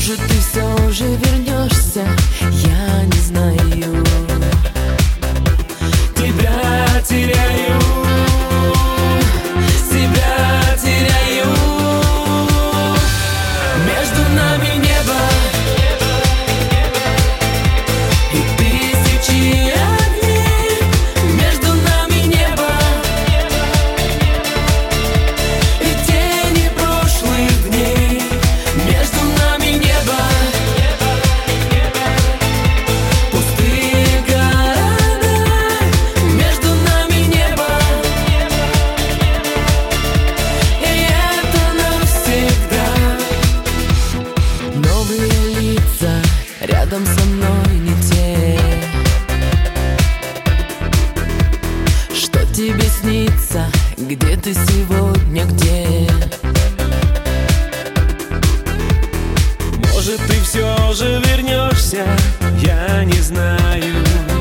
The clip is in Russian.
Может, ты все же вернешься, я не знаю. Тебя теряю, себя теряю. Между нами небо и тысячи огней. Между нами небо и тени прошлых дней. Между нами небо, пустые города. Между нами небо, и это навсегда. Новые лица рядом со мной не те. Что тебе снится? Где ты сегодня, где? Может, ты все же вернешься, я не знаю.